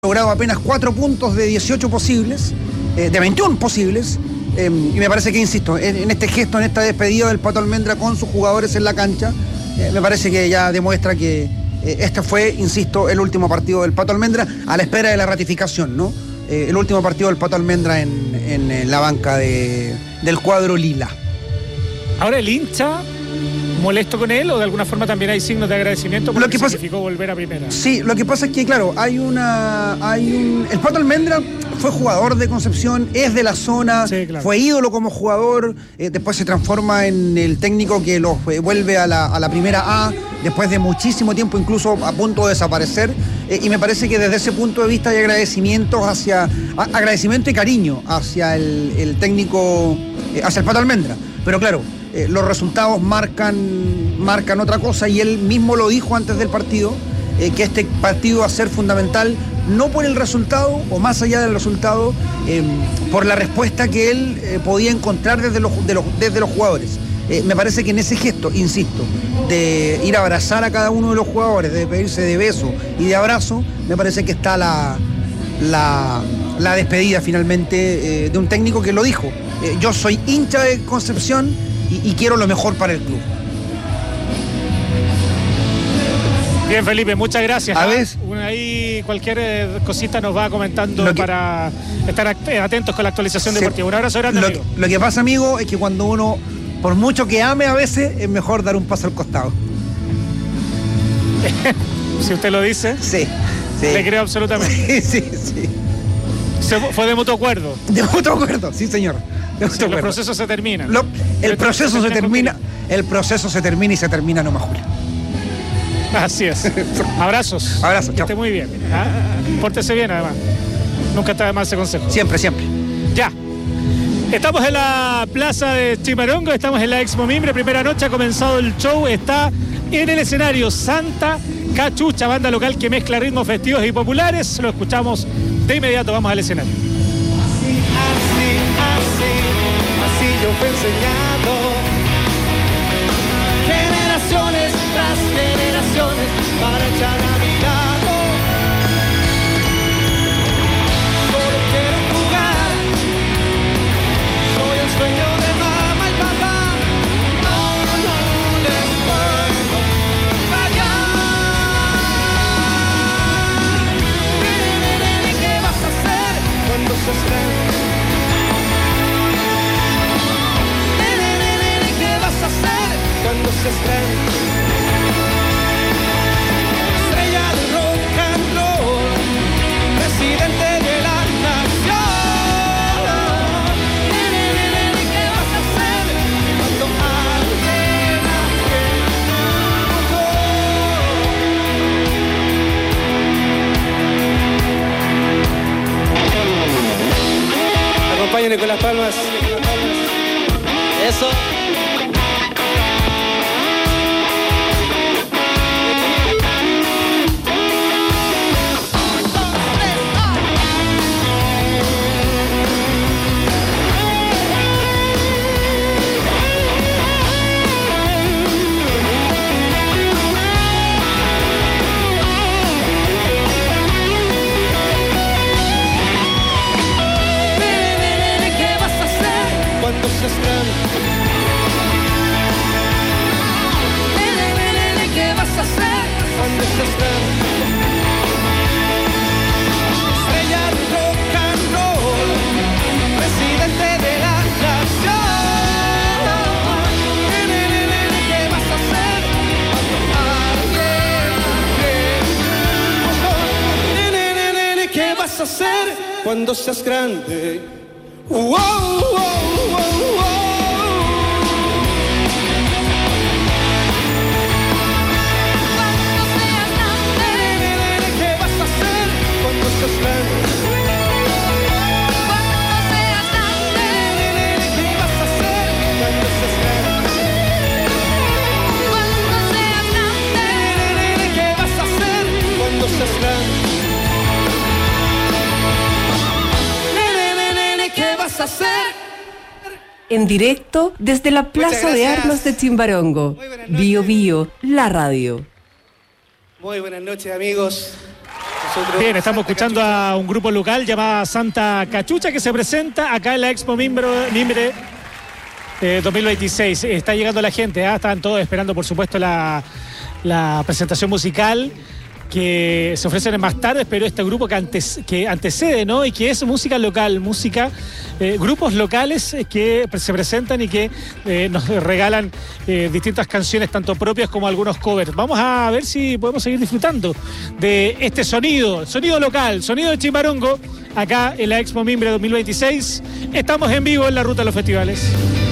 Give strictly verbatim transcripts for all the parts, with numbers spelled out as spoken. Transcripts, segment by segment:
logrado apenas cuatro puntos de dieciocho posibles, eh, de veintiuno posibles, eh, y me parece que, insisto, en, en este gesto, en esta despedida del Pato Almendra con sus jugadores en la cancha, eh, me parece que ya demuestra que eh, este fue, insisto, el último partido del Pato Almendra a la espera de la ratificación, ¿no? Eh, el último partido del Pato Almendra en, en, en la banca de, del cuadro lila. Ahora el hincha, molesto con él, o de alguna forma también hay signos de agradecimiento porque lo que pasa, significó volver a primera. Sí, lo que pasa es que, claro, hay una. hay un. El Pato Almendra fue jugador de Concepción, es de la zona, sí, claro. Fue ídolo como jugador, eh, después se transforma en el técnico que los eh, vuelve a la, a la primera A, después de muchísimo tiempo, incluso a punto de desaparecer, eh, y me parece que desde ese punto de vista hay agradecimientos hacia. A, agradecimiento y cariño hacia el, el técnico, eh, hacia el Pato Almendra. Pero claro. Eh, los resultados marcan, marcan otra cosa, y él mismo lo dijo antes del partido, eh, que este partido va a ser fundamental, no por el resultado, o más allá del resultado, eh, por la respuesta que él eh, podía encontrar desde los, de los, desde los jugadores. Eh, me parece que en ese gesto, insisto, de ir a abrazar a cada uno de los jugadores, de pedirse de beso y de abrazo, me parece que está la, la, la despedida finalmente eh, de un técnico que lo dijo. Eh, yo soy hincha de Concepción Y, y quiero lo mejor para el club. Bien, Felipe, muchas gracias. A ¿eh? ver. Ahí cualquier cosita nos va comentando que, para estar atentos con la actualización sí, deportiva. Un abrazo grande, lo, amigo. Lo que pasa, amigo, es que cuando uno, por mucho que ame a veces, es mejor dar un paso al costado. Si usted lo dice, sí, sí. Le creo absolutamente. Sí, sí, sí. Se, fue de mutuo acuerdo. De mutuo acuerdo, sí, señor. Sí, los procesos se terminan. Lo, el proceso se termina, el proceso se termina y se termina nomás, Julio. Así es. Abrazos. Abrazos, que chao. esté muy bien. Ah, pórtese bien, además. Nunca está de más ese consejo. Siempre, siempre. Ya. Estamos en la plaza de Chimbarongo, estamos en la Expo Mimbre. Primera noche, ha comenzado el show. Está en el escenario Santa Cachucha, banda local que mezcla ritmos festivos y populares. Lo escuchamos de inmediato. Vamos al escenario. Así, así, así yo fui enseñado. Generaciones tras generaciones para echar a mi lado. Solo quiero jugar. Soy el sueño de mamá y papá. No, no les puedo fallar. ¿Qué vas a hacer cuando se estrene? Cuando se estrena estrella de rock and roll, presidente de la nación. ¿Qué vas a hacer cuando alguien hace? Acompáñenme con las palmas. Eso. Cuando seas grande, wow, wow, wow, wow. Cuando seas grande, ¿qué vas a hacer cuando seas grande? Cuando seas grande, ¿qué vas a hacer cuando seas grande? Cuando seas grande, ¿qué vas a hacer cuando seas grande? Hacer. En directo desde la Plaza de Armas de Chimbarongo. Bio Bio, la radio. Muy buenas noches, amigos. Bien, estamos escuchando a un grupo local llamado Santa Cachucha que se presenta acá en la Expo Mimbre, Mimbre eh, dos mil veintiséis. Está llegando la gente, ¿eh? Están todos esperando, por supuesto, la, la presentación musical que se ofrecen más tarde, pero este grupo que, antes, que antecede, ¿no? Y que es música local, música, eh, grupos locales que se presentan y que eh, nos regalan eh, distintas canciones, tanto propias como algunos covers. Vamos a ver si podemos seguir disfrutando de este sonido, sonido local, sonido de Chimbarongo, acá en la Expo Mimbre dos mil veintiséis. Estamos en vivo en la ruta de los festivales.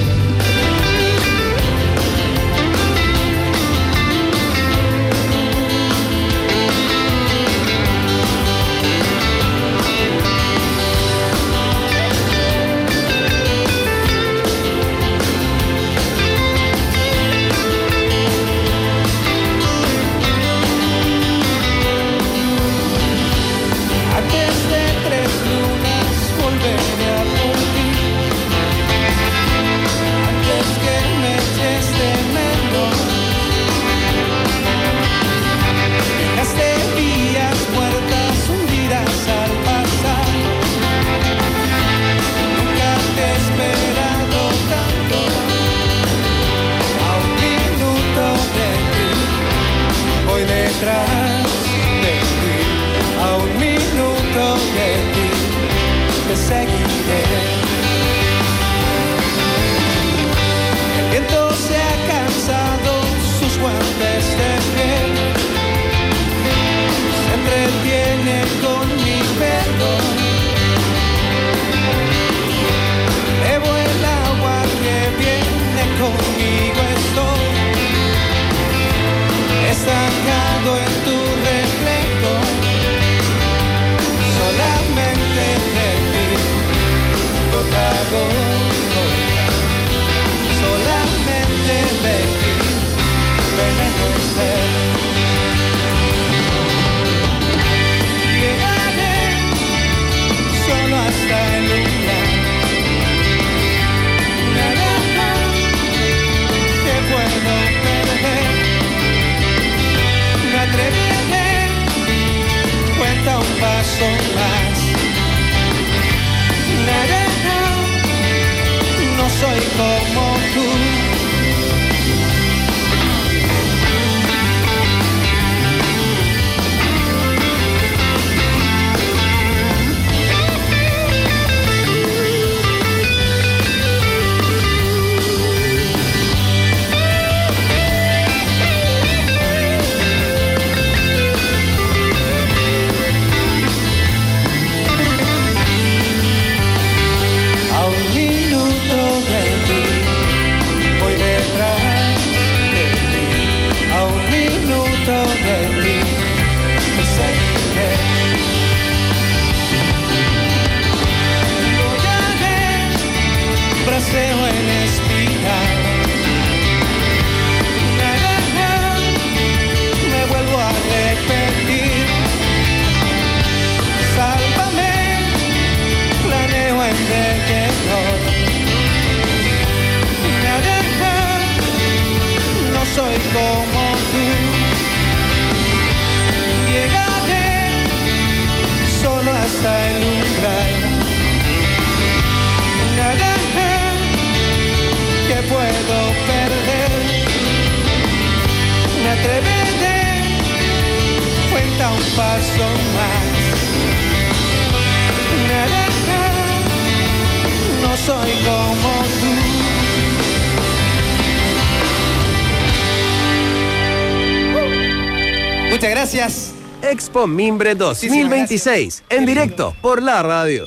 Muchas gracias. Expo Mimbre dos mil veintiséis, en directo por la radio.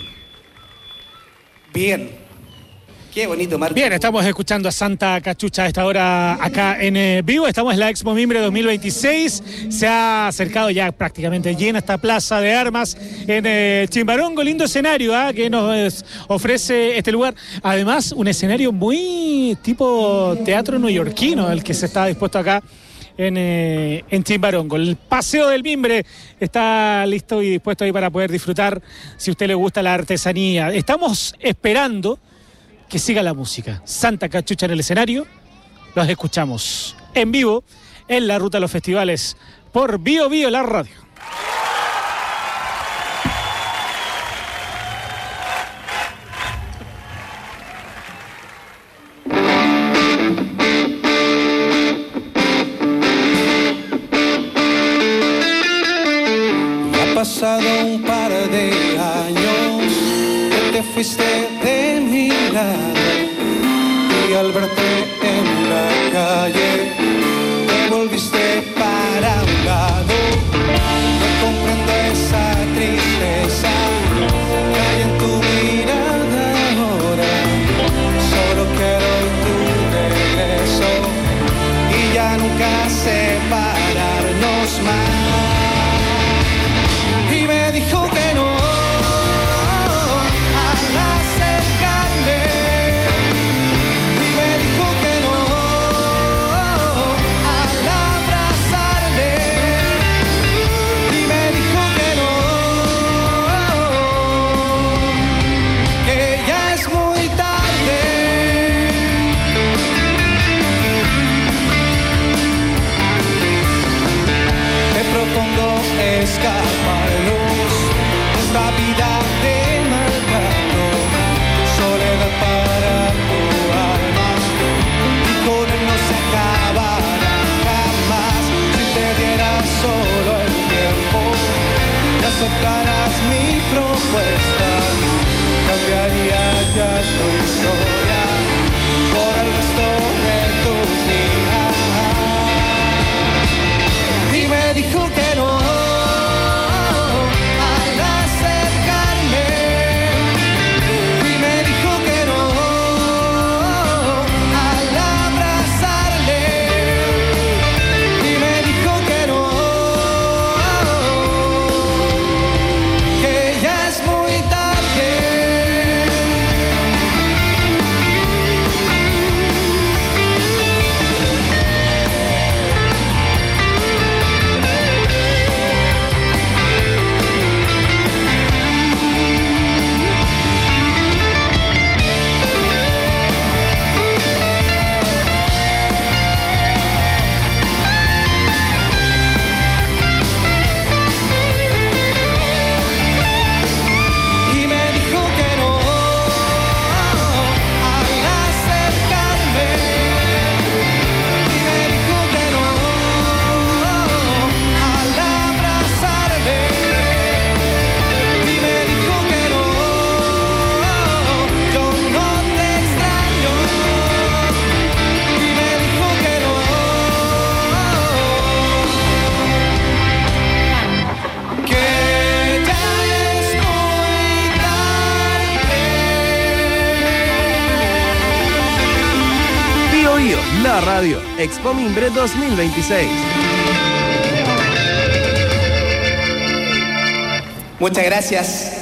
Bien. Qué bonito, Marco. Bien, estamos escuchando a Santa Cachucha a esta hora acá en eh, vivo. Estamos en la Expo Mimbre dos mil veintiséis. Se ha acercado ya prácticamente llena esta plaza de armas en eh, Chimbarongo. Lindo escenario ¿eh? que nos eh, ofrece este lugar. Además, un escenario muy tipo teatro neoyorquino, el que se está dispuesto acá en, eh, en Chimbarongo. El Paseo del Mimbre está listo y dispuesto ahí para poder disfrutar si a usted le gusta la artesanía. Estamos esperando que siga la música. Santa Cachucha en el escenario. Los escuchamos en vivo en la ruta de los festivales por Bio Bio, la radio. un par de años que te fuiste de mi lado y al verte en la calle te volviste para un lado. No comprendo esa tristeza que hay en tu mirada ahora. Solo quiero tu regreso y ya nunca separarnos más. Y me dijo que no al acercarme. Y me dijo que no al abrazarle. Y me dijo que no, que ya es muy tarde. Te propongo escaparnos de esta vida de maltrato, soledad para tu alma, y con él no se acabará jamás. Si te diera solo el tiempo y aceptaras mi propuesta, cambiaría ya tu historia por el resto de tus días. Y me dijo que no al acercarme. Y me dijo que no al abrazarle. Y me dijo que no, que ya es muy tarde. Y me dijo que no al acercarme. Y me dijo que no al abrazarme. Y me dijo que no, yo no te extraño. Y me dijo que no, que ya es muy tarde. Pío Ío, la radio. Expo Mimbre dos mil veintiséis. Muchas gracias.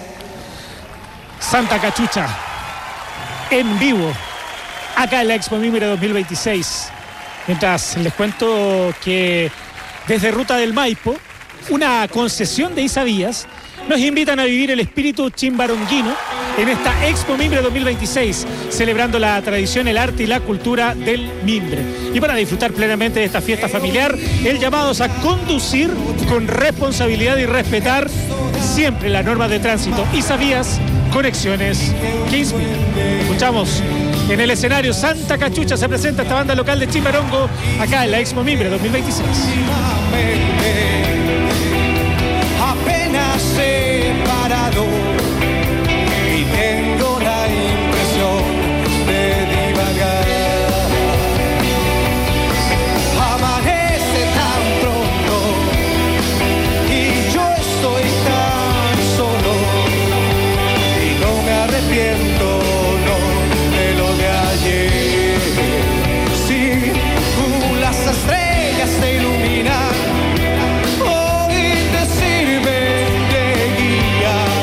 Santa Cachucha, en vivo, acá en la Expo Mimbre dos mil veintiséis. Mientras les cuento que desde Ruta del Maipo, una concesión de Isavías, nos invitan a vivir el espíritu chimbaronguino en esta Expo Mimbre dos mil veintiséis, celebrando la tradición, el arte y la cultura del mimbre. Y para disfrutar plenamente de esta fiesta familiar, el llamado es a conducir con responsabilidad y respetar siempre las normas de tránsito. Isavías, conexiones que inspiran. Escuchamos en el escenario Santa Cachucha, se presenta esta banda local de Chimbarongo acá en la Expo Mimbre dos mil veintiséis. Apenas separado y tengo la impresión de divagar. Amanece tan pronto y yo estoy tan solo y no me arrepiento, no, de lo de ayer. Si uh, las estrellas te iluminan, hoy te sirven de guía.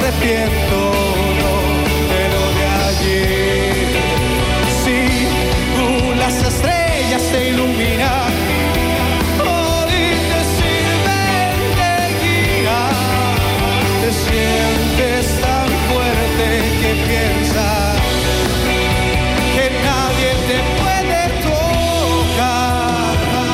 arrepiento, no, de lo de ayer. Si tú las estrellas te iluminan, hoy te sirven de guía, te sientes tan fuerte que piensas que nadie te puede tocar.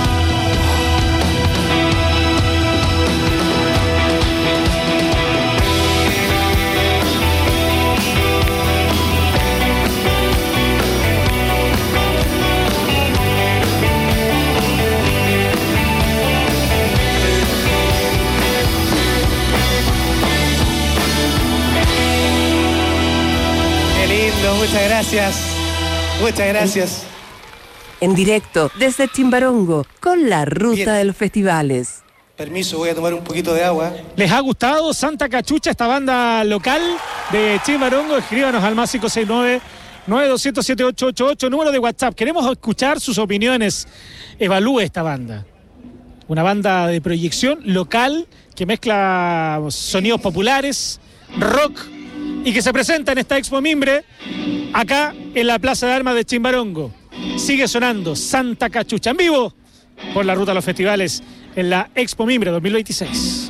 Qué lindo, muchas gracias. Muchas gracias. En directo desde Chimbarongo con la ruta Bien. de los festivales. Permiso, voy a tomar un poquito de agua. ¿Les ha gustado Santa Cachucha, esta banda local de Chimbarongo? Escríbanos al más cinco seis nueve, nueve dos cero cero, siete ocho ocho ocho, número de WhatsApp. Queremos escuchar sus opiniones. Evalúe esta banda. Una banda de proyección local que mezcla sonidos populares, rock, y que se presenta en esta Expo Mimbre acá en la Plaza de Armas de Chimbarongo. Sigue sonando Santa Cachucha en vivo por la ruta de los festivales en la Expo Mimbre dos mil veintiséis.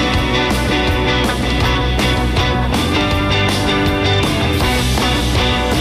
Qué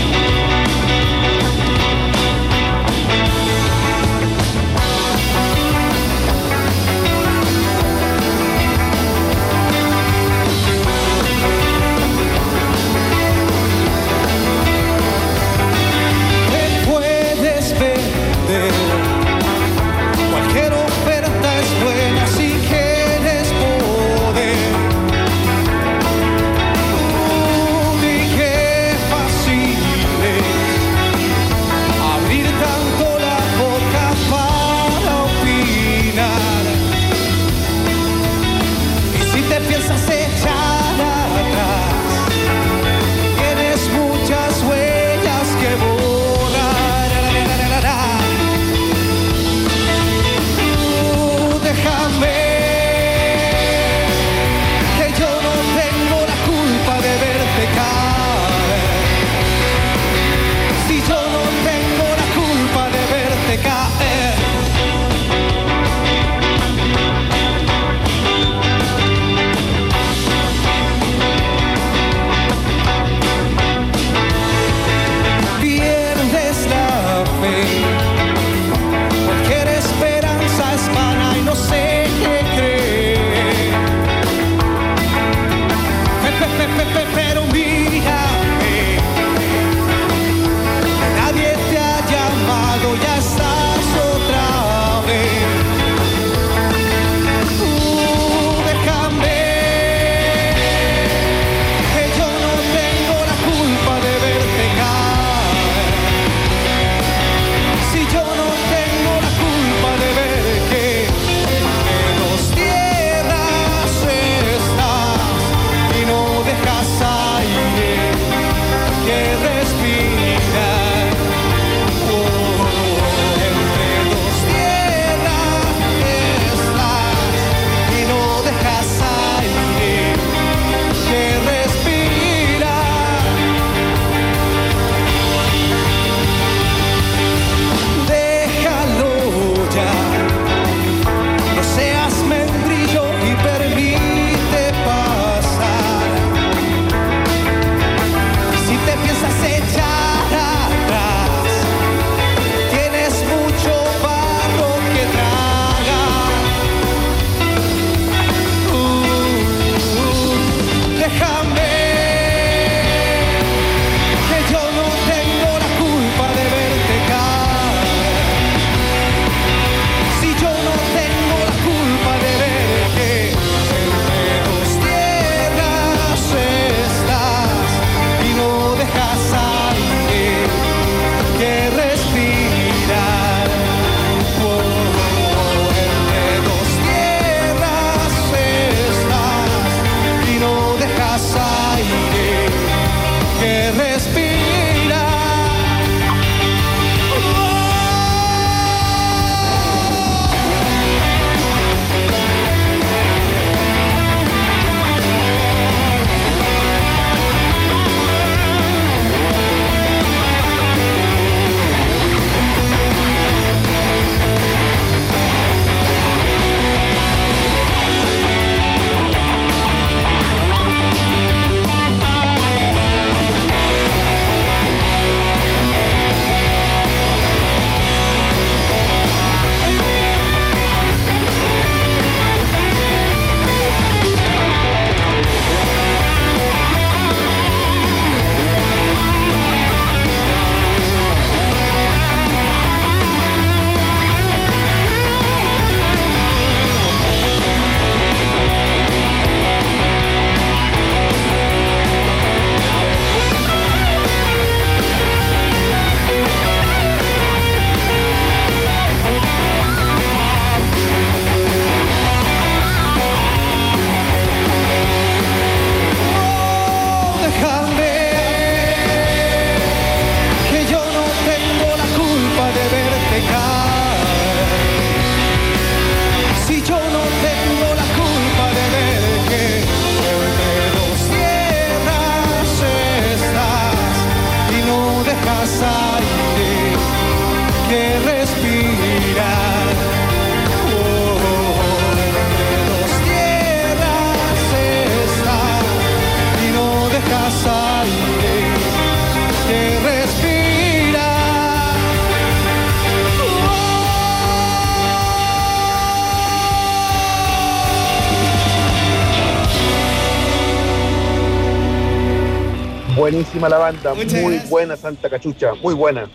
buenísima la banda, Muchas muy gracias. buena Santa Cachucha, muy buena.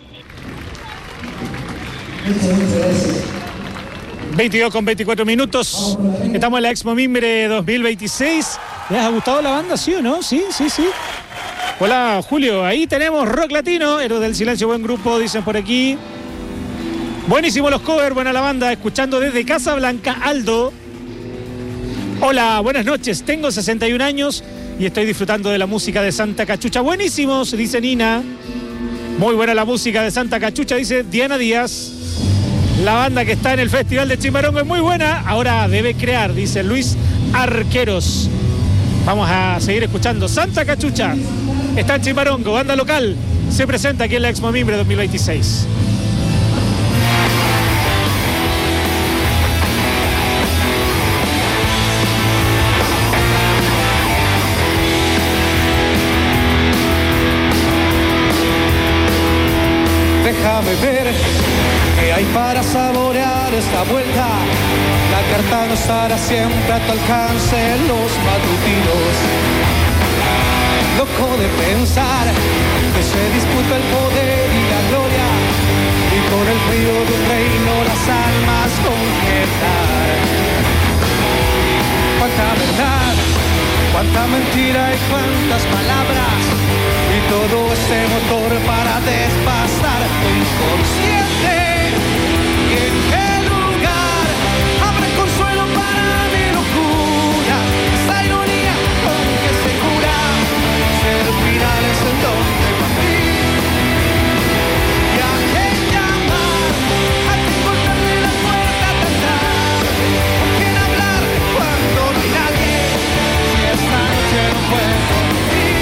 veintidós con veinticuatro minutos. Estamos en la Expo Mimbre dos mil veintiséis. ¿Les ha gustado la banda, sí o no? Sí, sí, sí. Hola, Julio. Ahí tenemos rock latino. Héroes del Silencio, buen grupo, dicen por aquí. Buenísimo los covers, buena la banda. Escuchando desde Casa Blanca, Aldo. Hola, buenas noches. Tengo sesenta y un años y estoy disfrutando de la música de Santa Cachucha. Buenísimos, dice Nina. Muy buena la música de Santa Cachucha, dice Diana Díaz. La banda que está en el Festival de Chimbarongo es muy buena. Ahora debe crear, dice Luis Arqueros. Vamos a seguir escuchando. Santa Cachucha está en Chimbarongo, banda local. Se presenta aquí en la Expo Mimbre dos mil veintiséis. Déjame ver qué hay para saborear esta vuelta. La carta no estará siempre a tu alcance en los matutinos. Loco de pensar que se disputa el poder y la gloria, y por el frío de un reino las almas congelar. Cuánta verdad, cuánta mentira y cuántas palabras, y todo ese motor para despastar tu inconsciente. ¿Y en qué lugar habrá consuelo para mi locura? Esa ironía con que se cura ser finales en donde partir. ¿Y a quién llamar? ¿A quién cortarle la puerta tan tarde? ¿Con quién hablar cuando no hay nadie? Si esta noche no puedo dormir.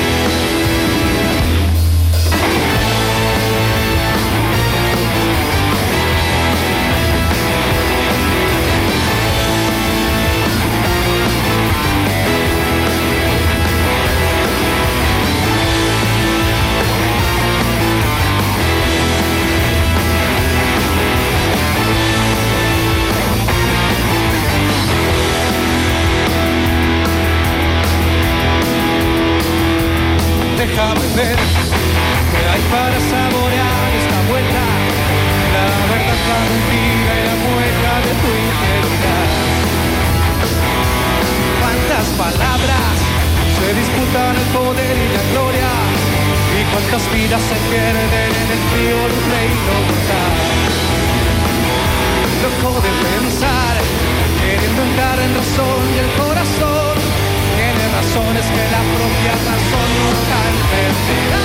Déjame ver qué hay para saborear esta vuelta. La verdad, la mentira y la mueca de tu integridad. Cuántas palabras se disputan el poder y la gloria, y cuántas vidas se pierden en el frío de un reino brutal. Loco de pensar, queriendo entrar en razón y el corazón tiene razones que la propia razón nunca entenderá.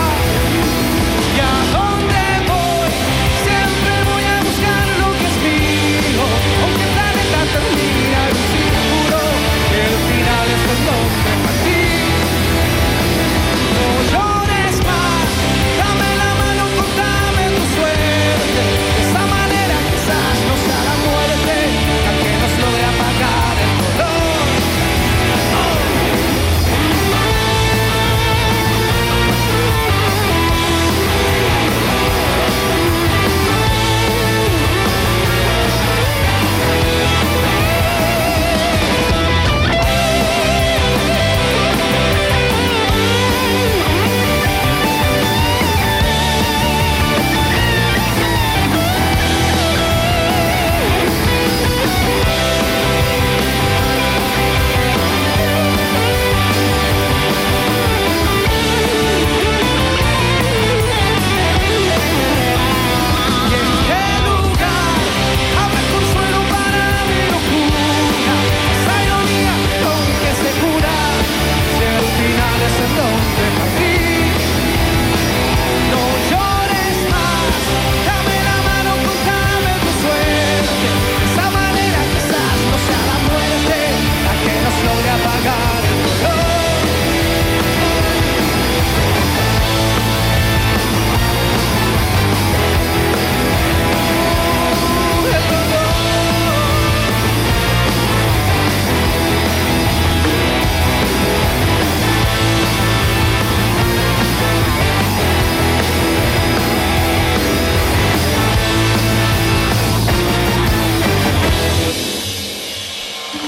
¿Y a dónde voy? Siempre voy a buscar lo que es mío, aunque el planeta termina en un círculo, el final es el donde partir. No llores más, dame la mano, contame tu suerte. De esa manera quizás no sea la muerte la que nos logre apagar el dolor.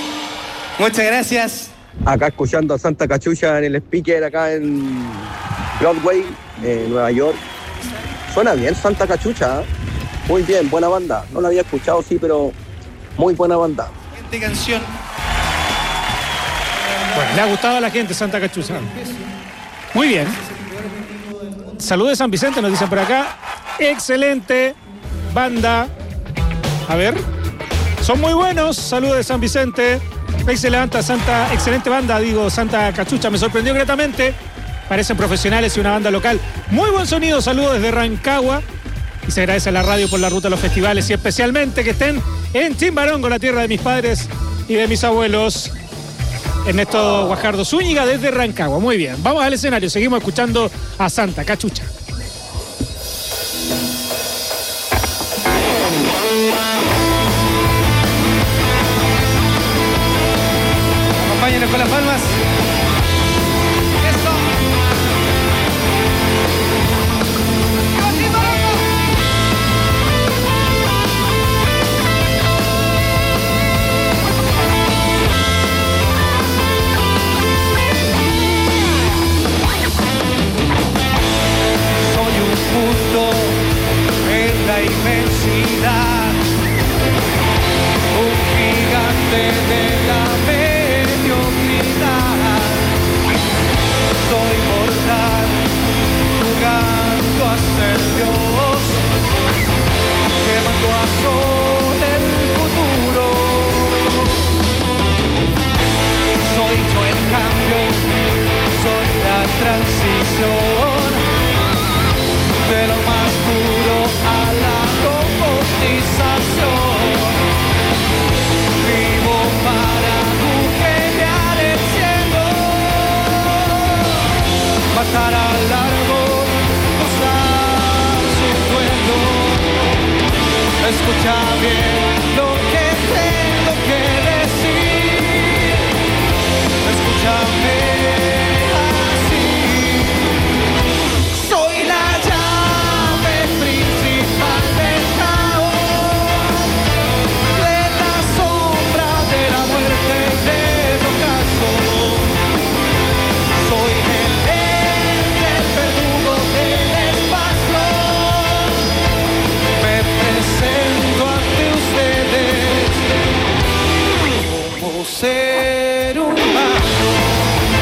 Muchas gracias. Acá escuchando a Santa Cachucha en el speaker, acá en, Broadway, eh, Nueva York. Suena bien Santa Cachucha, ¿eh? Muy bien, buena banda. No la había escuchado, sí, pero muy buena banda. De canción. Bueno, le ha gustado a la gente Santa Cachucha. Muy bien. Saludos de San Vicente, nos dicen por acá. Excelente banda. A ver. Son muy buenos. Saludos de San Vicente. Ahí se levanta Santa, excelente banda, digo, Santa Cachucha. Me sorprendió gratamente. Parecen profesionales y una banda local. Muy buen sonido. Saludos desde Rancagua. Y se agradece a la radio por la ruta a los festivales y especialmente que estén en Chimbarongo, la tierra de mis padres y de mis abuelos. Ernesto Guajardo Zúñiga desde Rancagua. Muy bien, vamos al escenario. Seguimos escuchando a Santa Cachucha. Acompáñenos con las palmas. Eso. En la inmensidad, un gigante de la mediocridad. Soy mortal, jugando a ser Dios, quemando a sol el futuro. Soy yo el cambio, soy la transición. De lo más puro a la robotización. Vivo para agujerear el cielo, matar al árbol, usar su duelo. Escucha bien lo que tengo que decir. Escúchame. Ser humano.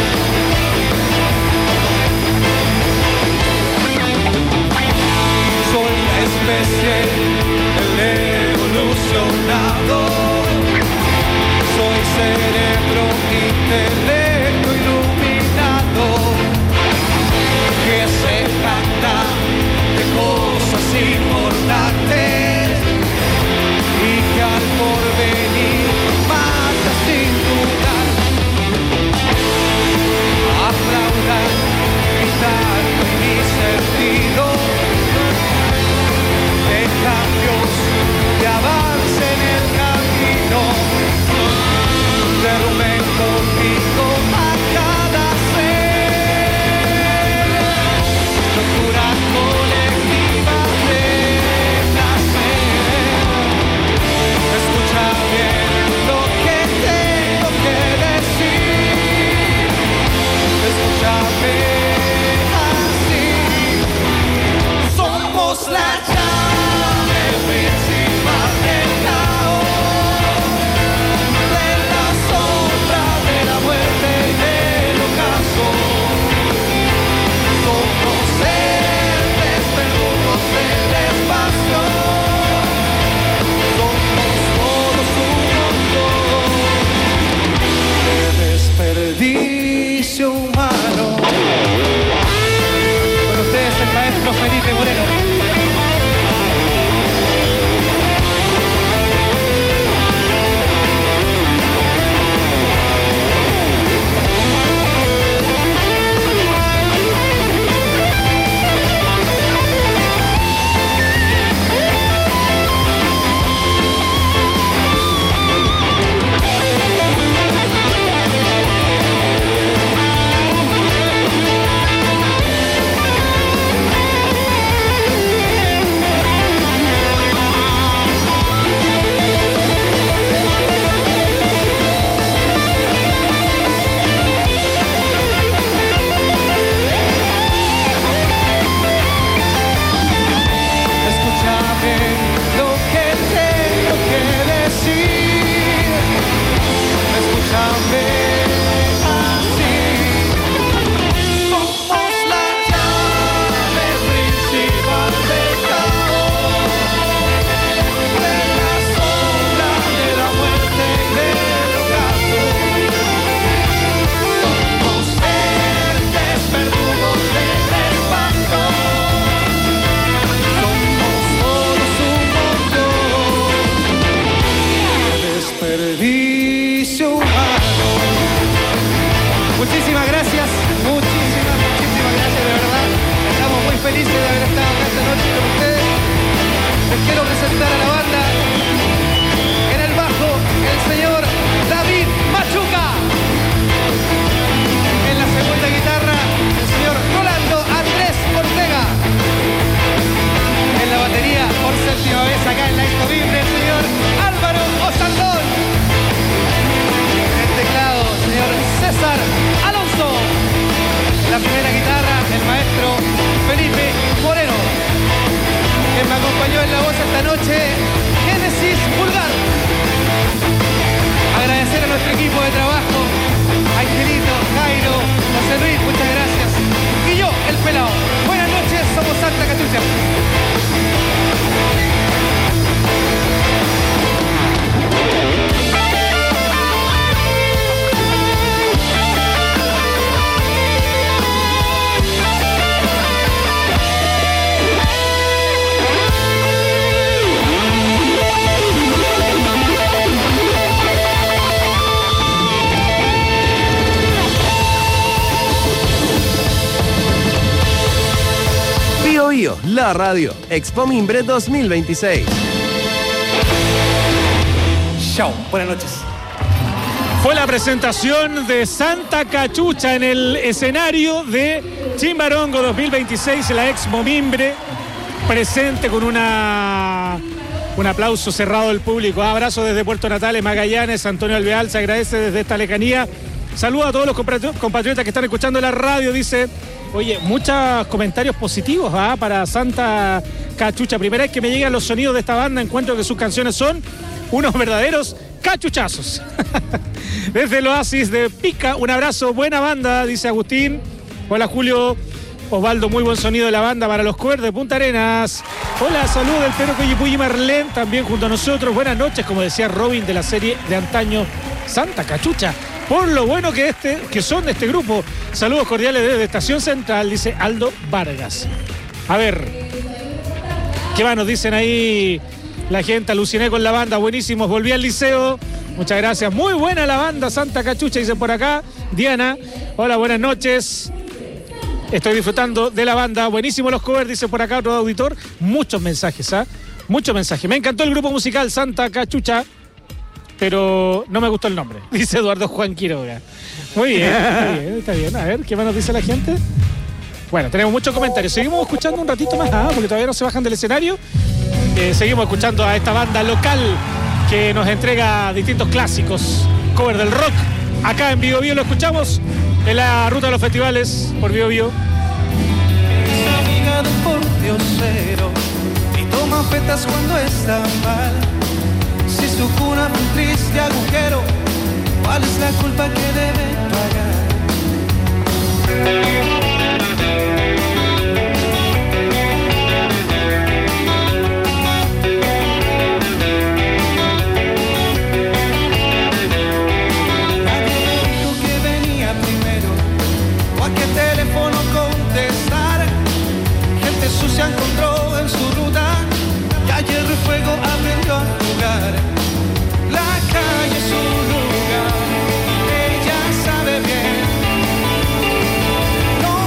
a presentar a la banda. En el bajo, el señor David Machuca. En la segunda guitarra, el señor Rolando Andrés Ortega. En la batería, por séptima vez acá en la Expo Libre, el señor Álvaro Osandón. En el teclado, el señor César Alonso. En la primera guitarra, el maestro Felipe Moreno. Quien me acompañó en la voz esta noche, Génesis Vulgar. Agradecer a nuestro equipo de trabajo, Angelito, Jairo, José Luis, muchas gracias. Y yo, el pelao. Buenas noches, somos Santa Cachucha. Bio Bio, la radio. Expo Mimbre dos mil veintiséis. Chao, buenas noches. Fue la presentación de Santa Cachucha en el escenario de Chimbarongo dos mil veintiséis, la Expo Mimbre, presente con una un aplauso cerrado del público. Abrazo desde Puerto Natales, Magallanes. Antonio Alveal se agradece desde esta lejanía. Saludos a todos los compatriotas que están escuchando la radio. Dice, oye, muchos comentarios positivos ¿ah? para Santa Cachucha. Primera vez que me llegan los sonidos de esta banda, encuentro que sus canciones son unos verdaderos cachuchazos. Desde el Oasis de Pica, un abrazo, buena banda, dice Agustín. Hola Julio, Osvaldo, muy buen sonido de la banda para los covers de Punta Arenas. Hola, salud del Perro Coyipuy y Marlene, también junto a nosotros. Buenas noches, como decía Robin de la serie de antaño Santa Cachucha. Por lo bueno que este, que son de este grupo. Saludos cordiales desde Estación Central, dice Aldo Vargas. A ver, ¿qué más nos dicen ahí la gente? Aluciné con la banda, buenísimos, volví al liceo. Muchas gracias, muy buena la banda Santa Cachucha, dice por acá Diana. Hola, buenas noches. Estoy disfrutando de la banda, buenísimos los covers, dice por acá otro auditor. Muchos mensajes, ¿ah? ¿eh? Muchos mensajes. Me encantó el grupo musical Santa Cachucha, pero no me gustó el nombre, dice Eduardo Juan Quiroga. Muy bien, muy bien, está bien. A ver, ¿qué más nos dice la gente? Bueno, tenemos muchos comentarios. Seguimos escuchando un ratito más, ¿ah? porque todavía no se bajan del escenario. Eh, seguimos escuchando a esta banda local que nos entrega distintos clásicos, cover del rock. Acá en Bio Bio lo escuchamos en la ruta de los festivales por Bio Bio. Es amiga del pordiosero y toma fetas cuando está mal. Si su cuna fue un triste agujero, ¿cuál es la culpa que debe pagar? Nadie le dijo que venía primero o a qué teléfono contestar. Gente sucia encontró en su ruta y ayer el fuego aprendió a jugar. La calle es un lugar, ella sabe bien. No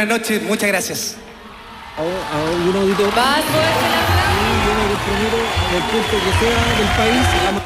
buenas noches, muchas gracias. A algún auditor. ¿Vas a poder celebrar? Y yo me comprometo del punto que sea del país.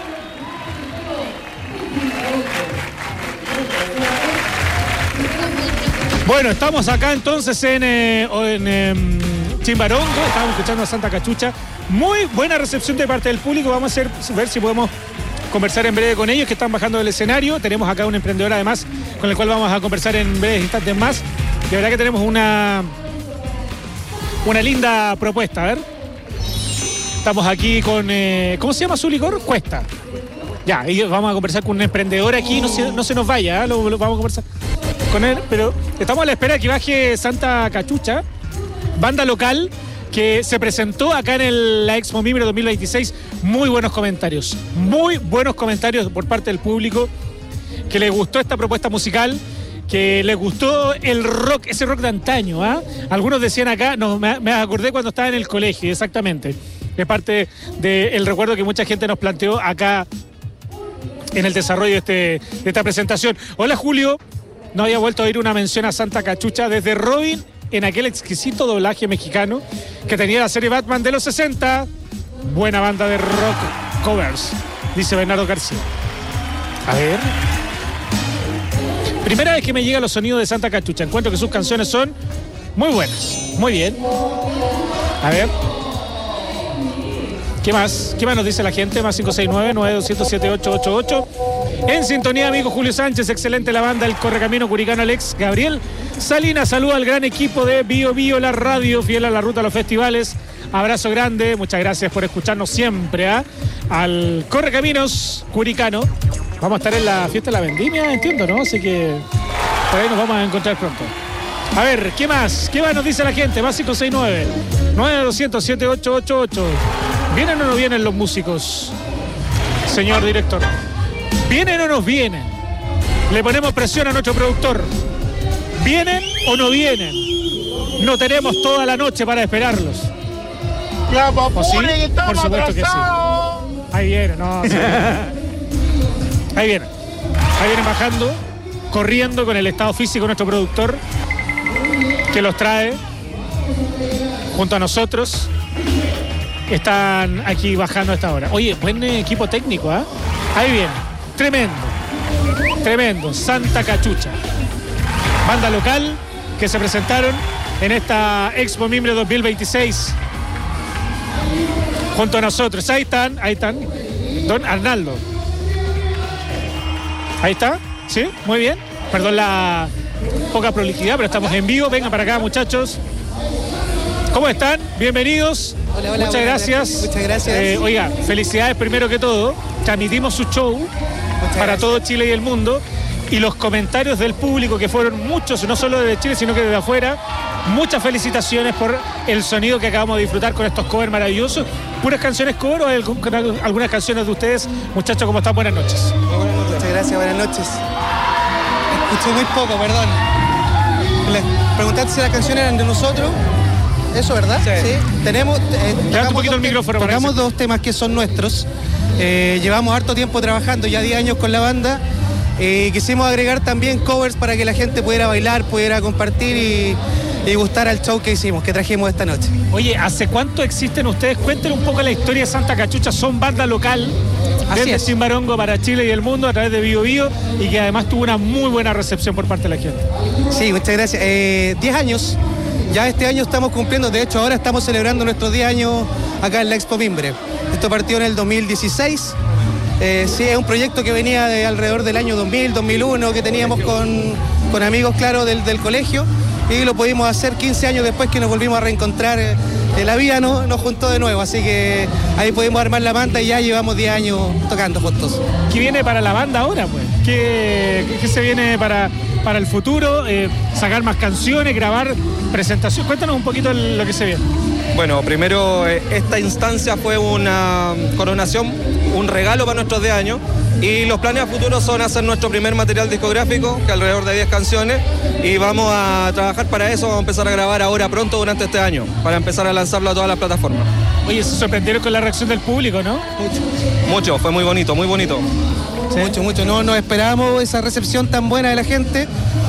Bueno, estamos acá entonces en, eh, en eh, Chimbarongo, estamos escuchando a Santa Cachucha. Muy buena recepción de parte del público. Vamos a hacer, ver si podemos conversar en breve con ellos que están bajando del escenario. Tenemos acá un emprendedor además con el cual vamos a conversar en breves instantes más. De verdad que tenemos una, una linda propuesta. A ver. Estamos aquí con, eh, ¿cómo se llama su licor? Cuesta. Ya, y vamos a conversar con un emprendedor aquí. No se, no se nos vaya, ¿eh? lo, lo vamos a conversar con él, pero estamos a la espera de que baje Santa Cachucha, banda local que se presentó acá en el, la Expo Mimbre dos mil veintiséis. Muy buenos comentarios, muy buenos comentarios por parte del público, que les gustó esta propuesta musical, que les gustó el rock, ese rock de antaño, ¿ah? ¿eh? Algunos decían acá, no, me, me acordé cuando estaba en el colegio, exactamente. Es parte del recuerdo que mucha gente nos planteó acá en el desarrollo de, este, de esta presentación. Hola, Julio. No había vuelto a oír una mención a Santa Cachucha desde Robin en aquel exquisito doblaje mexicano que tenía la serie Batman de los sesenta. Buena banda de rock covers, dice Bernardo García. A ver. Primera vez que me llegan los sonidos de Santa Cachucha. Encuentro que sus canciones son muy buenas. Muy bien. A ver. ¿Qué más? ¿Qué más nos dice la gente? Más cinco seis nueve, nueve dos cero cero, siete ocho ocho ocho. En sintonía, amigo Julio Sánchez. Excelente la banda, el Correcamino Curicano Alex Gabriel Salinas. Saluda al gran equipo de Bio Bio, la radio, fiel a la ruta a los festivales. Abrazo grande. Muchas gracias por escucharnos siempre, ¿eh? Al Correcaminos Curicano. Vamos a estar en la fiesta de la vendimia, entiendo, ¿no? Así que por ahí nos vamos a encontrar pronto. A ver, ¿qué más? ¿Qué más nos dice la gente? Más cinco seis nueve, nueve dos cero cero, siete ocho ocho ocho. ¿Vienen o no vienen los músicos, señor director? ¿Vienen o no vienen? Le ponemos presión a nuestro productor. ¿Vienen o no vienen? No tenemos toda la noche para esperarlos. ¿O sí? Por supuesto que sí. Ahí vienen, no, sí. Ahí vienen. Ahí vienen bajando, corriendo con el estado físico de nuestro productor, que los trae junto a nosotros. Están aquí bajando a esta hora. Oye, buen equipo técnico, ¿ah? ¿eh? Ahí viene. Tremendo. Tremendo. Santa Cachucha. Banda local que se presentaron en esta Expo Mimbre dos mil veintiséis. Junto a nosotros. Ahí están, ahí están. Don Arnaldo. Ahí está. ¿Sí? Muy bien. Perdón la poca prolijidad, pero estamos en vivo. Vengan para acá, muchachos. ¿Cómo están? Bienvenidos. Hola, hola, Muchas gracias. Muchas gracias. Eh, oiga, felicidades primero que todo. Transmitimos su show Muchas para gracias. todo Chile y el mundo. Y los comentarios del público, que fueron muchos, no solo desde Chile, sino que desde afuera. Muchas felicitaciones por el sonido que acabamos de disfrutar con estos covers maravillosos. ¿Puras canciones cover o hay algunas canciones de ustedes? Muchachos, ¿cómo están? Buenas noches. Muchas gracias, buenas noches. Escuché muy poco, perdón. Les preguntaste si las canciones eran de nosotros. Eso, ¿verdad? Sí. Sí. Tenemos, eh, Levanta un poquito el micrófono. tocamos parece. dos temas que son nuestros. Eh, llevamos harto tiempo trabajando, ya diez años con la banda. Eh, quisimos agregar también covers para que la gente pudiera bailar, pudiera compartir y, y gustar al show que hicimos, que trajimos esta noche. Oye, ¿hace cuánto existen ustedes? Cuéntenle un poco la historia de Santa Cachucha. Son banda local Así desde es. Chimbarongo para Chile y el mundo a través de Bio Bio, y que además tuvo una muy buena recepción por parte de la gente. Sí, muchas gracias. Eh, diez años. Ya este año estamos cumpliendo, de hecho ahora estamos celebrando nuestros diez años acá en la Expo Mimbre. Esto partió en el dos mil dieciséis. Eh, sí, es un proyecto que venía de alrededor del año dos mil, dos mil uno, que teníamos con, con amigos, claro, del, del colegio, y lo pudimos hacer quince años después que nos volvimos a reencontrar. Eh, la vida no, nos juntó de nuevo, así que ahí pudimos armar la banda y ya llevamos diez años tocando juntos. ¿Qué viene para la banda ahora, pues? ¿Qué, qué, qué se viene para, para el futuro? Eh, ¿Sacar más canciones, grabar presentaciones? Cuéntanos un poquito lo que se viene. Bueno, primero, eh, esta instancia fue una coronación, un regalo para nuestros diez años, y los planes a futuro son hacer nuestro primer material discográfico, que alrededor de diez canciones, y vamos a trabajar para eso. Vamos a empezar a grabar ahora pronto durante este año, para empezar a lanzarlo a todas las plataformas. Oye, se sorprendieron con la reacción del público, ¿no? Mucho. Mucho, fue muy bonito, muy bonito. Sí. Mucho, mucho. No nos esperábamos esa recepción tan buena de la gente.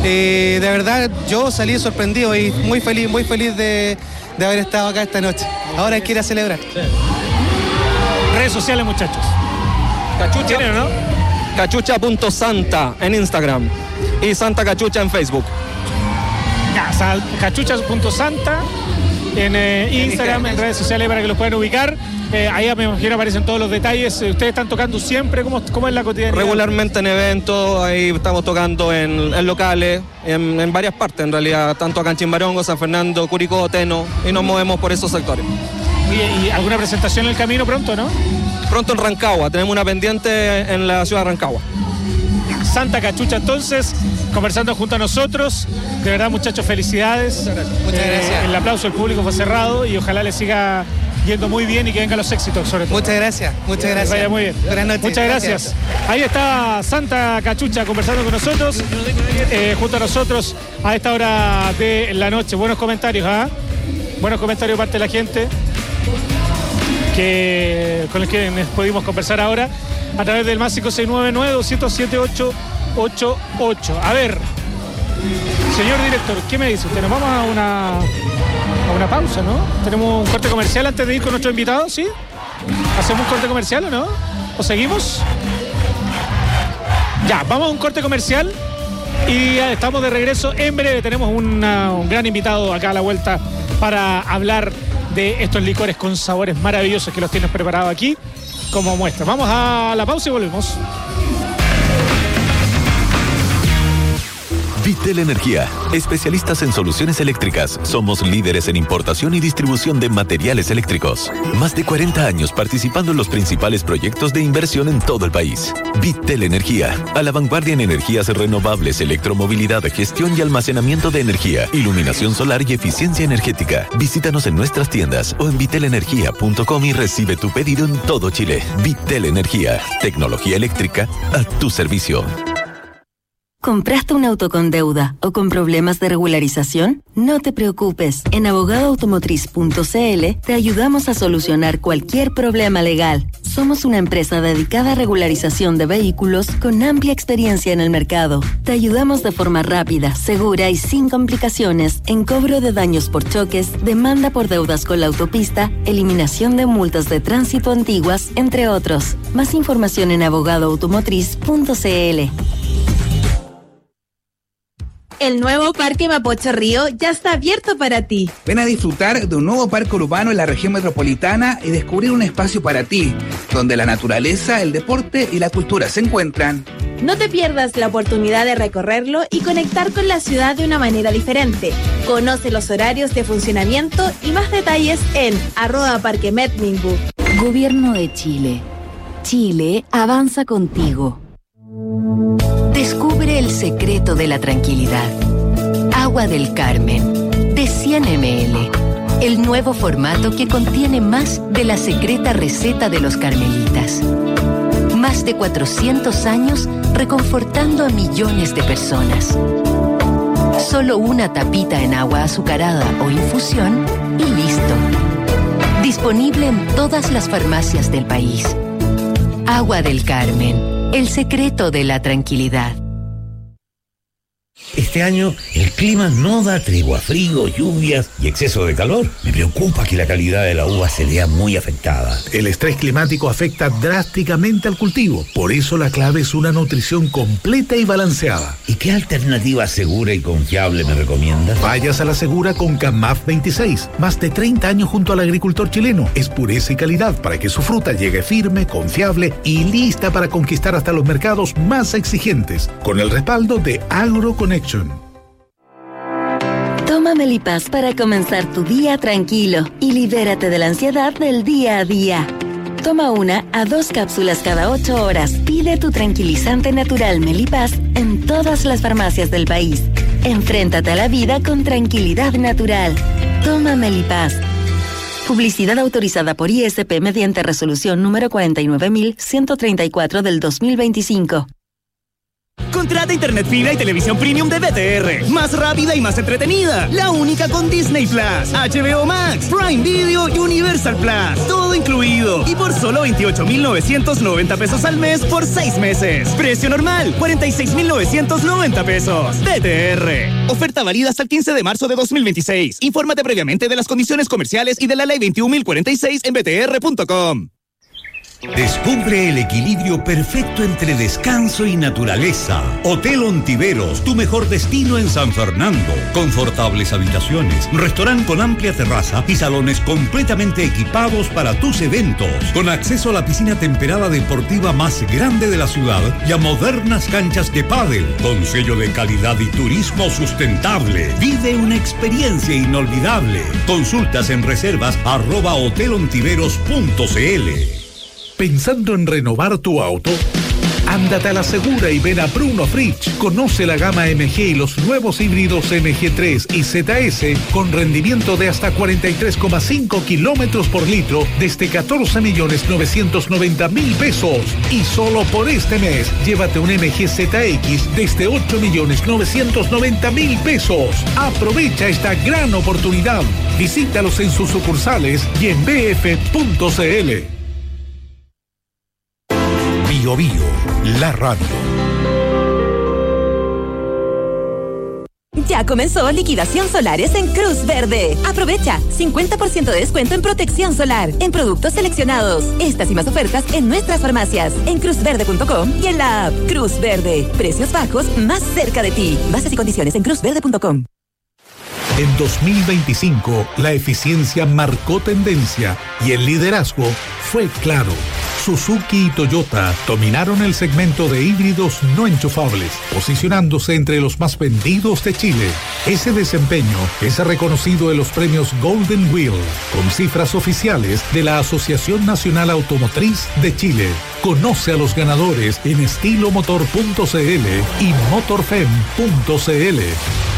Eh, de verdad, yo salí sorprendido y muy feliz, muy feliz de, de haber estado acá esta noche. Ahora hay que ir a celebrar. Sí. Redes sociales, muchachos. Cachucha, ¿tienen o no? Cachucha punto santa en Instagram y Santa Cachucha en Facebook. Ya, cachucha punto santa en eh, Instagram, en redes sociales para que los puedan ubicar. Eh, ahí me imagino aparecen todos los detalles. Ustedes están tocando siempre, ¿cómo, cómo es la cotidianidad? Regularmente en eventos, ahí estamos tocando en, en locales, en, en varias partes en realidad, tanto acá en Chimbarongo, San Fernando, Curicó, Teno, y nos movemos por esos sectores. ¿Y, y alguna presentación en el camino pronto, no? Pronto en Rancagua, tenemos una pendiente en la ciudad de Rancagua. Santa Cachucha entonces, conversando junto a nosotros. De verdad, muchachos, felicidades. Muchas gracias. Muchas gracias. Eh, el aplauso del público fue cerrado y ojalá les siga yendo muy bien y que vengan los éxitos, sobre todo. Muchas gracias, muchas gracias. Vaya muy bien. Buenas noches. Muchas gracias. gracias. Ahí está Santa Cachucha conversando con nosotros, eh, junto a nosotros a esta hora de la noche. Buenos comentarios, ¿ah? ¿eh? Buenos comentarios de parte de la gente que, con los que pudimos conversar ahora a través del más cinco seis nueve nueve, dos cero siete, ocho ocho ocho. A ver, señor director, ¿qué me dice usted? Nos vamos a una... a una pausa, ¿no? Tenemos un corte comercial antes de ir con nuestro invitado, ¿sí? ¿Hacemos un corte comercial o no? ¿O seguimos? Ya, vamos a un corte comercial y estamos de regreso en breve. Tenemos una, un gran invitado acá a la vuelta para hablar de estos licores con sabores maravillosos que los tienes preparados aquí como muestra. Vamos a la pausa y volvemos. Vitel Energía, especialistas en soluciones eléctricas. Somos líderes en importación y distribución de materiales eléctricos. Más de cuarenta años participando en los principales proyectos de inversión en todo el país. Vitel Energía, a la vanguardia en energías renovables, electromovilidad, gestión y almacenamiento de energía, iluminación solar y eficiencia energética. Visítanos en nuestras tiendas o en vitel energía punto com y recibe tu pedido en todo Chile. Vitel Energía, tecnología eléctrica a tu servicio. ¿Compraste un auto con deuda o con problemas de regularización? No te preocupes. En abogado automotriz punto c l te ayudamos a solucionar cualquier problema legal. Somos una empresa dedicada a regularización de vehículos con amplia experiencia en el mercado. Te ayudamos de forma rápida, segura y sin complicaciones en cobro de daños por choques, demanda por deudas con la autopista, eliminación de multas de tránsito antiguas, entre otros. Más información en abogado automotriz punto c l. El nuevo Parque Mapocho Río ya está abierto para ti. Ven a disfrutar de un nuevo parque urbano en la región metropolitana y descubrir un espacio para ti, donde la naturaleza, el deporte y la cultura se encuentran. No te pierdas la oportunidad de recorrerlo y conectar con la ciudad de una manera diferente. Conoce los horarios de funcionamiento y más detalles en arroba Parque Metmingu. Gobierno de Chile. Chile avanza contigo. Descubre el secreto de la tranquilidad. Agua del Carmen, de cien mililitros. El nuevo formato que contiene más de la secreta receta de los carmelitas. Más de cuatrocientos años reconfortando a millones de personas. Solo una tapita en agua azucarada o infusión y listo. Disponible en todas las farmacias del país. Agua del Carmen. El secreto de la tranquilidad. Este año el clima no da tregua, frío, lluvias y exceso de calor. Me preocupa que la calidad de la uva se vea muy afectada. El estrés climático afecta drásticamente al cultivo. Por eso la clave es una nutrición completa y balanceada. ¿Y qué alternativa segura y confiable me recomiendas? Vayas a la segura con Camaf veintiséis. Más de treinta años junto al agricultor chileno. Es pureza y calidad para que su fruta llegue firme, confiable y lista para conquistar hasta los mercados más exigentes. Con el respaldo de AgroConnection. Toma Melipaz para comenzar tu día tranquilo y libérate de la ansiedad del día a día. Toma una a dos cápsulas cada ocho horas. Pide tu tranquilizante natural Melipaz en todas las farmacias del país. Enfréntate a la vida con tranquilidad natural. Toma Melipaz. Publicidad autorizada por I S P mediante resolución número cuarenta y nueve mil ciento treinta y cuatro del dos mil veinticinco. Con Contrata internet fibra y televisión premium de B T R. Más rápida y más entretenida. La única con Disney Plus, H B O Max, Prime Video y Universal Plus. Todo incluido. Y por solo veintiocho mil novecientos noventa pesos al mes por seis meses. Precio normal, cuarenta y seis mil novecientos noventa pesos. B T R. Oferta válida hasta el quince de marzo de dos mil veintiséis. Infórmate previamente de las condiciones comerciales y de la ley veintiún mil cuarenta y seis en b t r punto com. Descubre el equilibrio perfecto entre descanso y naturaleza. Hotel Ontiveros, tu mejor destino en San Fernando. Confortables habitaciones, restaurante con amplia terraza y salones completamente equipados para tus eventos. Con acceso a la piscina temperada deportiva más grande de la ciudad y a modernas canchas de pádel. Con sello de calidad y turismo sustentable. Vive una experiencia inolvidable. Consultas en reservas arroba hotelontiveros punto c l. ¿Pensando en renovar tu auto? Ándate a la segura y ven a Bruno Fritsch. Conoce la gama M G y los nuevos híbridos M G tres y Z S con rendimiento de hasta cuarenta y tres coma cinco kilómetros por litro desde catorce millones novecientos noventa mil pesos. Y solo por este mes, llévate un M G Z X desde ocho millones novecientos noventa mil pesos. Aprovecha esta gran oportunidad. Visítalos en sus sucursales y en b f punto c l. Bio Bio, la radio. Ya comenzó liquidación solares en Cruz Verde. Aprovecha cincuenta por ciento de descuento en protección solar, en productos seleccionados. Estas y más ofertas en nuestras farmacias, en cruz verde punto com y en la app Cruz Verde. Precios bajos más cerca de ti. Bases y condiciones en cruz verde punto com. En dos mil veinticinco, la eficiencia marcó tendencia y el liderazgo fue claro. Suzuki y Toyota dominaron el segmento de híbridos no enchufables, posicionándose entre los más vendidos de Chile. Ese desempeño es reconocido en los premios Golden Wheel, con cifras oficiales de la Asociación Nacional Automotriz de Chile. Conoce a los ganadores en estilomotor punto c l y motorfem punto c l.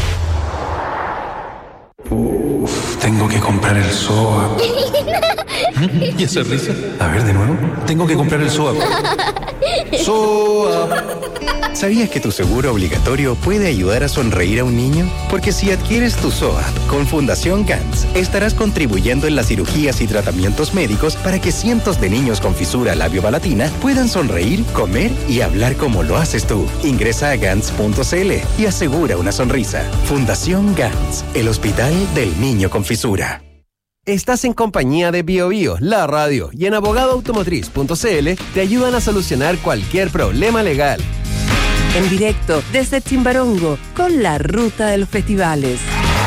Uf, tengo que comprar el S O A P. ¿Y esa risa? A ver, de nuevo. Tengo que comprar el S O A P. S O A P. ¿Sabías que tu seguro obligatorio puede ayudar a sonreír a un niño? Porque si adquieres tu S O A P con Fundación Gans, estarás contribuyendo en las cirugías y tratamientos médicos para que cientos de niños con fisura labio-palatina puedan sonreír, comer y hablar como lo haces tú. Ingresa a gans punto c l y asegura una sonrisa. Fundación Gans, el hospital del niño con fisura. Estás en compañía de Bio Bio, la radio, y en abogado automotriz punto c l te ayudan a solucionar cualquier problema legal. En directo desde Chimbarongo, con la ruta de los festivales.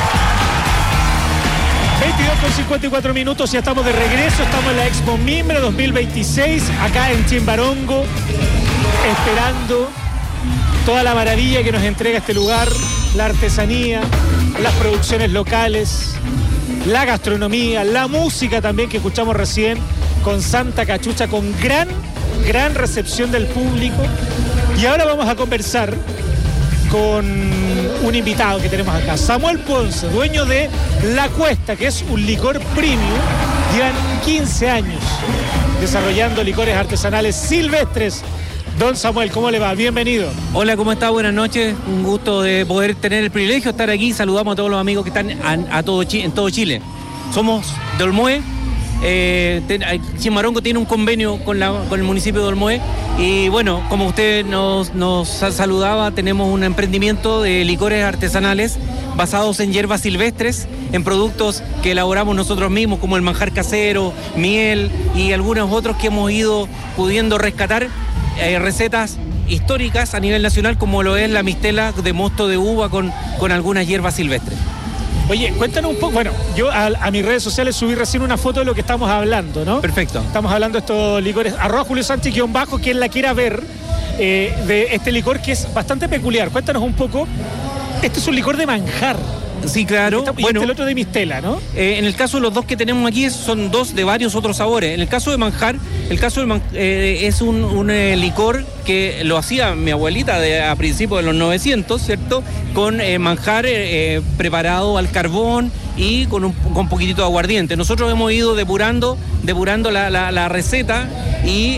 veintidós con cincuenta y cuatro minutos, ya estamos de regreso, estamos en la Expo Mimbre dos mil veintiséis, acá en Chimbarongo, esperando toda la maravilla que nos entrega este lugar, la artesanía, las producciones locales, la gastronomía, la música también que escuchamos recién con Santa Cachucha, con gran, gran recepción del público. Y ahora vamos a conversar con un invitado que tenemos acá, Samuel Ponce, dueño de La Cuesta, que es un licor premium. Llevan quince años desarrollando licores artesanales silvestres. Don Samuel, ¿cómo le va? Bienvenido. Hola, ¿cómo está? Buenas noches. Un gusto de poder tener el privilegio de estar aquí. Saludamos a todos los amigos que están a, a todo, en todo Chile. Somos de Olmué. Eh, ten, Chimbarongo tiene un convenio con, la, con el municipio de Olmué. Y bueno, como usted nos, nos saludaba, tenemos un emprendimiento de licores artesanales basados en hierbas silvestres, en productos que elaboramos nosotros mismos, como el manjar casero, miel y algunos otros que hemos ido pudiendo rescatar. Eh, recetas históricas a nivel nacional, como lo es la mistela de mosto de uva con, con algunas hierbas silvestres. Oye, cuéntanos un poco, bueno, yo a, a mis redes sociales subí recién una foto de lo que estamos hablando, ¿no? Perfecto. Estamos hablando de estos licores, arroba Julio Sánchez guión bajo, quien la quiera ver, eh, de este licor que es bastante peculiar. Cuéntanos un poco, este es un licor de manjar. Sí, claro. Y bueno, este el otro de mistela, ¿no? Eh, en el caso de los dos que tenemos aquí son dos de varios otros sabores. En el caso de manjar, el caso del man, eh, es un, un eh, licor que lo hacía mi abuelita de, a principios de los novecientos, ¿cierto? Con eh, manjar eh, preparado al carbón y con un con poquitito de aguardiente. Nosotros hemos ido depurando, depurando la, la, la receta y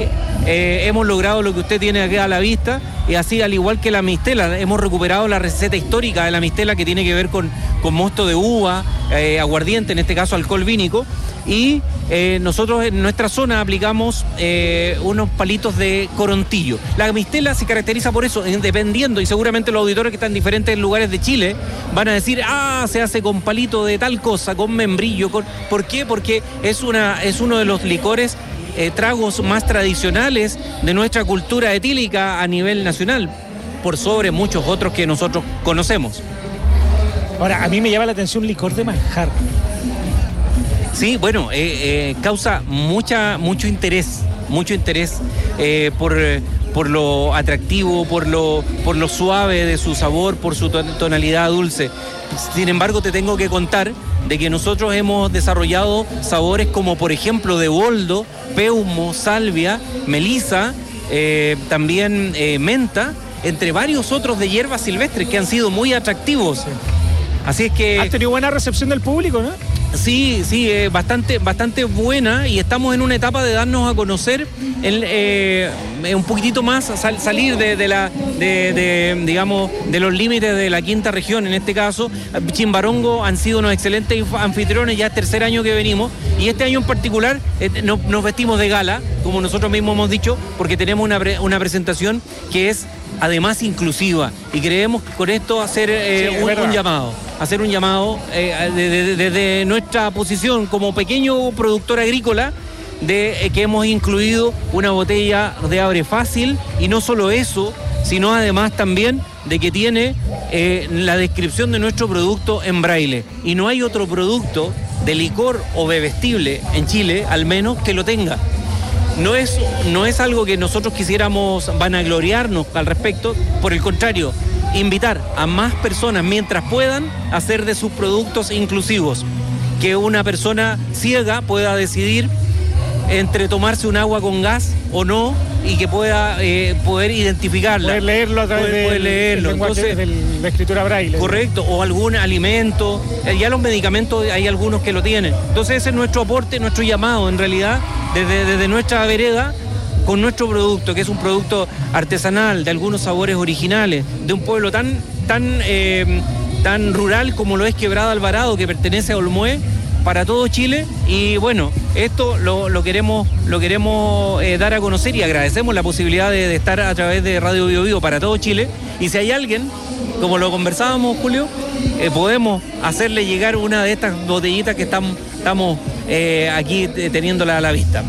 eh, hemos logrado lo que usted tiene aquí a la vista, y así al igual que la mistela, hemos recuperado la receta histórica de la mistela que tiene que ver con, con mosto de uva, eh, aguardiente, en este caso alcohol vínico, y eh, nosotros en nuestra zona aplicamos eh, unos palitos de corontillo. La mistela se caracteriza por eso, dependiendo, y seguramente los auditores que están en diferentes lugares de Chile van a decir, ah, se hace con palito de tal cosa, con membrillo, con... ¿por qué? Porque es, una, es uno de los licores, eh, tragos más tradicionales de nuestra cultura etílica a nivel nacional, por sobre muchos otros que nosotros conocemos. Ahora, a mí me llama la atención licor de manjar. Sí, bueno, eh, eh, causa mucha, mucho interés, mucho interés eh, por, por lo atractivo, por lo, por lo suave de su sabor, por su tonalidad dulce. Sin embargo, te tengo que contar de que nosotros hemos desarrollado sabores como, por ejemplo, de boldo, peumo, salvia, melisa, eh, también eh, menta, entre varios otros de hierbas silvestres que han sido muy atractivos. Sí. Así es que... ¿Has tenido buena recepción del público, no? Sí, sí, eh, bastante, bastante buena, y estamos en una etapa de darnos a conocer el, eh, un poquitito más, sal, salir de, de la, de, de, digamos, de los límites de la quinta región. En este caso, Chimbarongo han sido unos excelentes anfitriones, ya es tercer año que venimos, y este año en particular eh, no, nos vestimos de gala, como nosotros mismos hemos dicho, porque tenemos una, pre, una presentación que es además inclusiva, y creemos con esto hacer eh, sí, un, un llamado, hacer un llamado eh, desde de, de, de nuestra posición como pequeño productor agrícola, de eh, que hemos incluido una botella de abre fácil, y no solo eso, sino además también de que tiene eh, la descripción de nuestro producto en braille, y no hay otro producto de licor o bebestible en Chile, al menos, que lo tenga. No es, no es algo que nosotros quisiéramos vanagloriarnos al respecto, por el contrario, invitar a más personas mientras puedan a hacer de sus productos inclusivos, que una persona ciega pueda decidir entre tomarse un agua con gas o no, y que pueda eh, poder identificarla. Poder leerlo a través poder, poder del, leerlo. del lenguaje, Entonces, de la escritura braille. Correcto, o algún alimento. Eh, ya los medicamentos hay algunos que lo tienen. Entonces ese es nuestro aporte, nuestro llamado en realidad, desde, desde nuestra vereda, con nuestro producto, que es un producto artesanal, de algunos sabores originales, de un pueblo tan, tan, eh, tan rural como lo es Quebrada Alvarado, que pertenece a Olmué, para todo Chile. Y bueno, esto lo, lo queremos, lo queremos eh, dar a conocer, y agradecemos la posibilidad de, de estar a través de Radio Bio Bio para todo Chile. Y si hay alguien, como lo conversábamos, Julio, eh, podemos hacerle llegar una de estas botellitas que estamos, estamos eh, aquí teniéndola a la vista.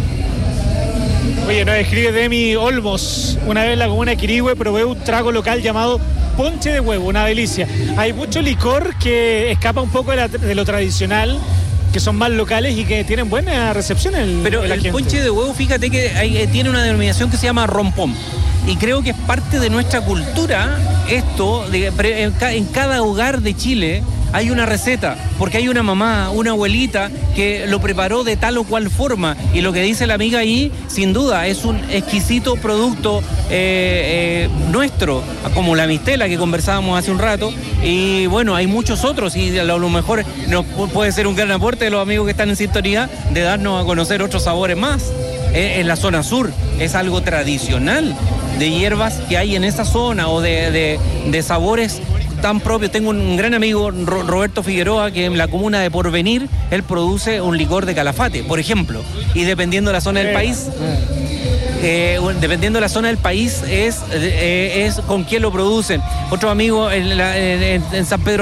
Oye, nos escribe Demi Olmos: una vez en la comuna de Quirihue probé un trago local llamado ponche de huevo, una delicia. Hay mucho licor que escapa un poco de, la, de lo tradicional, que son más locales y que tienen buena recepción en Pero en la el gente. Ponche de huevo, fíjate que hay, eh, tiene una denominación que se llama rompón, y creo que es parte de nuestra cultura esto, de, en, en cada hogar de Chile hay una receta, porque hay una mamá, una abuelita que lo preparó de tal o cual forma, y lo que dice la amiga ahí, sin duda, es un exquisito producto eh, eh, nuestro, como la mistela que conversábamos hace un rato, y bueno, hay muchos otros, y a lo mejor nos puede ser un gran aporte de los amigos que están en sintonía de darnos a conocer otros sabores más. Eh, en la zona sur es algo tradicional de hierbas que hay en esa zona, o de, de, de sabores tan propios. Tengo un gran amigo, Roberto Figueroa, que en la comuna de Porvenir, él produce un licor de calafate, por ejemplo, y dependiendo de la zona del país, eh, dependiendo de la zona del país, es, eh, es con quién lo producen. Otro amigo en, la, en, en San Pedro